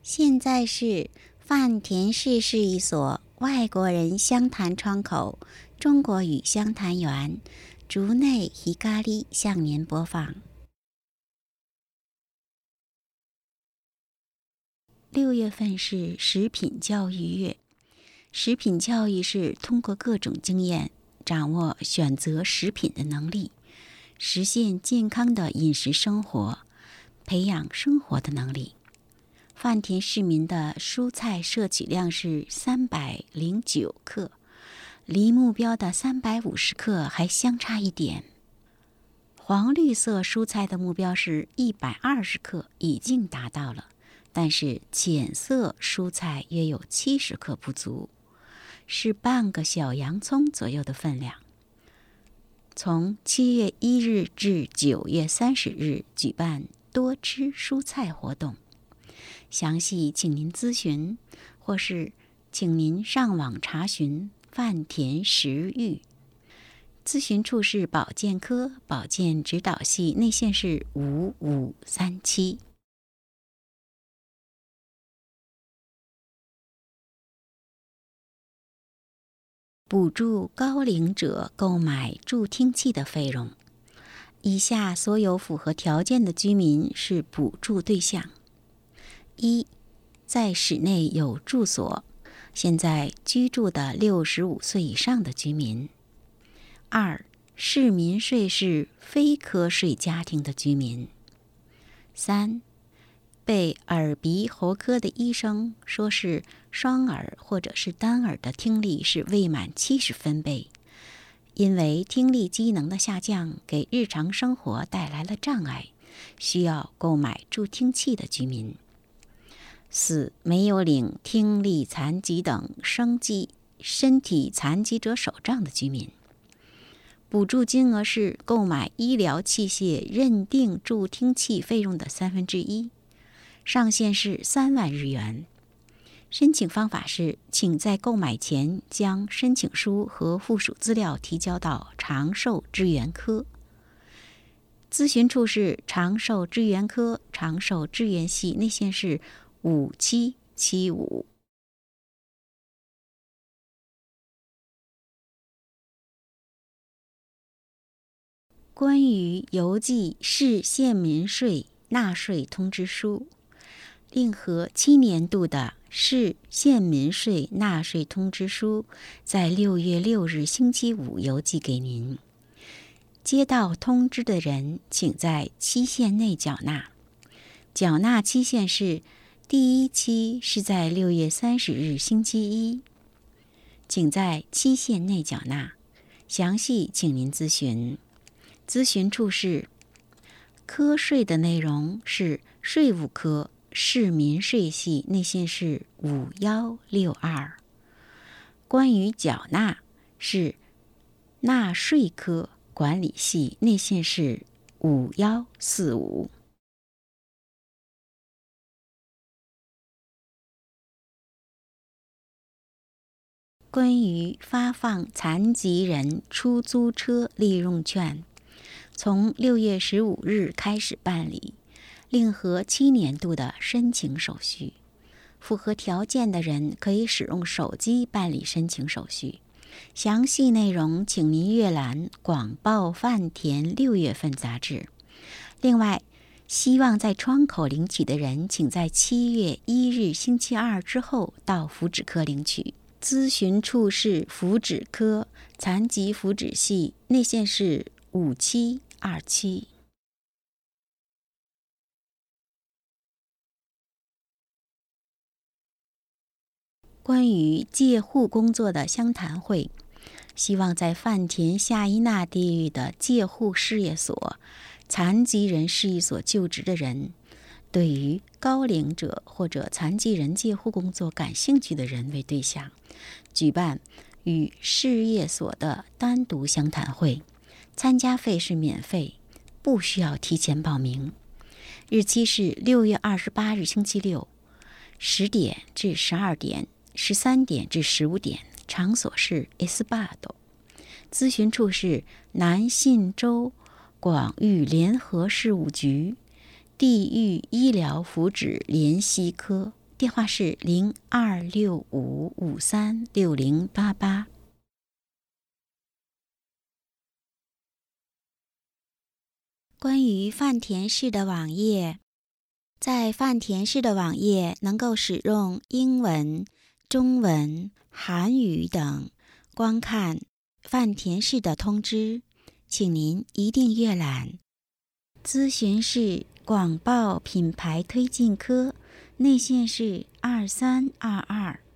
现在是饭田市市一所外国人湘潭窗口中国语湘潭园竹内ひかり向您播放。6月份是食品教育月。食品教育是通过各种经验掌握选择食品的能力，实现健康的饮食生活，培养生活的能力。饭田市民的蔬菜摄取量是309克，离目标的350克还相差一点。黄绿色蔬菜的目标是120克，已经达到了，但是浅色蔬菜约有70克不足，是半个小洋葱左右的分量。从7月1日至9月30日举办多吃蔬菜活动，详细请您咨询，或是请您上网查询饭田食育。咨询处是保健科保健指导系，内线是5537。补助高龄者购买助听器的费用。以下所有符合条件的居民是补助对象：一、在室内有住所，现在居住的65岁以上的居民；二、市民税是非课税家庭的居民；三、被耳鼻喉科的医生说是双耳或者是单耳的听力是未满70分贝，因为听力机能的下降给日常生活带来了障碍，需要购买助听器的居民；四、没有领听力残疾等身体残疾者手账的居民。补助金额是购买医疗器械认定助听器费用的1/3，上限是3万日元。申请方法是，请在购买前将申请书和附属资料提交到长寿支援科。咨询处是长寿支援科长寿支援系，内线是5775。关于邮寄市县民税纳税通知书，令和7年度的市县民税纳税通知书在6月6日星期五邮寄给您。接到通知的人，请在期限内缴纳。缴纳期限是第一期是在6月30日星期一，请在期限内缴纳。详细请您咨询。咨询处是科税的内容是税务科市民税系，内线是5162。关于缴纳是纳税科管理系，内线是5145。关于发放残疾人出租车利用券，从6月15日开始办理，令和7年度的申请手续。符合条件的人可以使用手机办理申请手续。详细内容请您阅览广报饭田6月份杂志。另外，希望在窗口领取的人，请在7月1日星期二之后到福祉科领取。咨询处是福祉科残疾福祉系，内线是5727。关于戒护工作的湘潭会，希望在饭田下伊那地域的戒护事业所、残疾人事业所就职的人，对于高龄者或者残疾人戒护工作感兴趣的人为对象，举办与事业所的单独湘潭会。参加费是免费，不需要提前报名。日期是6月28日星期六，10点至12点，13点至15点，场所是 Esbado。咨询处是南信州广域联合事务局地域医疗福祉联系科电话是0265536088。关于饭田市的网页，在饭田市的网页能够使用英文、中文、韩语等观看饭田市的通知，请您一定阅览。咨询是广报品牌推进科，内线是2322